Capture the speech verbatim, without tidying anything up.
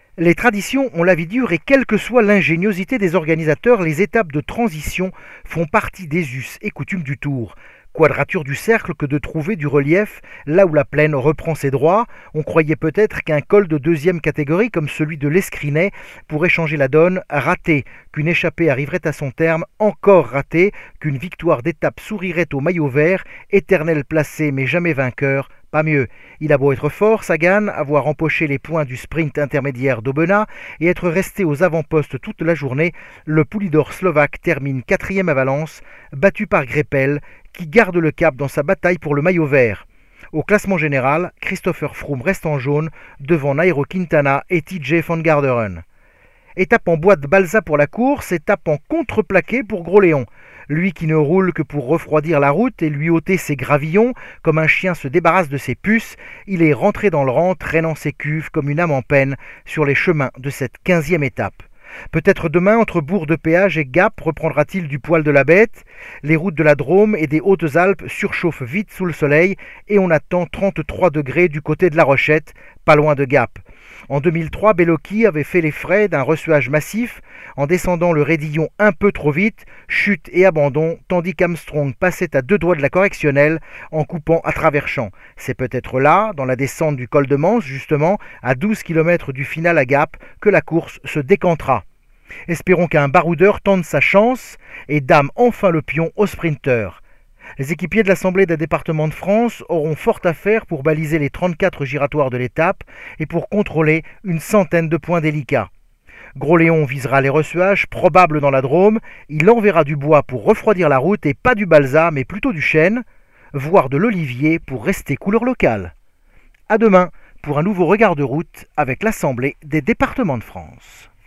Les traditions ont la vie dure et quelle que soit l'ingéniosité des organisateurs, les étapes de transition font partie des us et coutumes du Tour. Quadrature du cercle que de trouver du relief là où la plaine reprend ses droits. On croyait peut-être qu'un col de deuxième catégorie comme celui de l'Escrinet pourrait changer la donne. Raté, qu'une échappée arriverait à son terme. Encore raté, qu'une victoire d'étape sourirait au maillot vert. Éternel placé mais jamais vainqueur. Pas mieux. Il a beau être fort, Sagan, avoir empoché les points du sprint intermédiaire d'Aubenas et être resté aux avant-postes toute la journée, le Poulidor slovaque termine quatrième à Valence, battu par Greipel, qui garde le cap dans sa bataille pour le maillot vert. Au classement général, Christopher Froome reste en jaune devant Nairo Quintana et T J Van Garderen. Étape en bois de balsa pour la course, étape en contreplaqué pour Gros-Léon. Lui qui ne roule que pour refroidir la route et lui ôter ses gravillons, comme un chien se débarrasse de ses puces, il est rentré dans le rang, traînant ses cuves comme une âme en peine sur les chemins de cette quinzième étape. Peut-être demain, entre Bourg-de-Péage et Gap, reprendra-t-il du poil de la bête. Les routes de la Drôme et des Hautes-Alpes surchauffent vite sous le soleil et on attend trente-trois degrés du côté de la Rochette, pas loin de Gap. En deux mille trois, Bellocchi avait fait les frais d'un ressuage massif en descendant le raidillon un peu trop vite, chute et abandon, tandis qu'Armstrong passait à deux doigts de la correctionnelle en coupant à travers champs. C'est peut-être là, dans la descente du col de Manse, justement, à douze kilomètres du final à Gap, que la course se décantera. Espérons qu'un baroudeur tente sa chance et dame enfin le pion au sprinter. Les équipiers de l'Assemblée des départements de France auront fort à faire pour baliser les trente-quatre giratoires de l'étape et pour contrôler une centaine de points délicats. Gros-Léon visera les ressuages probables dans la Drôme, il enverra du bois pour refroidir la route et pas du balsa mais plutôt du chêne, voire de l'olivier pour rester couleur locale. À demain pour un nouveau regard de route avec l'Assemblée des départements de France.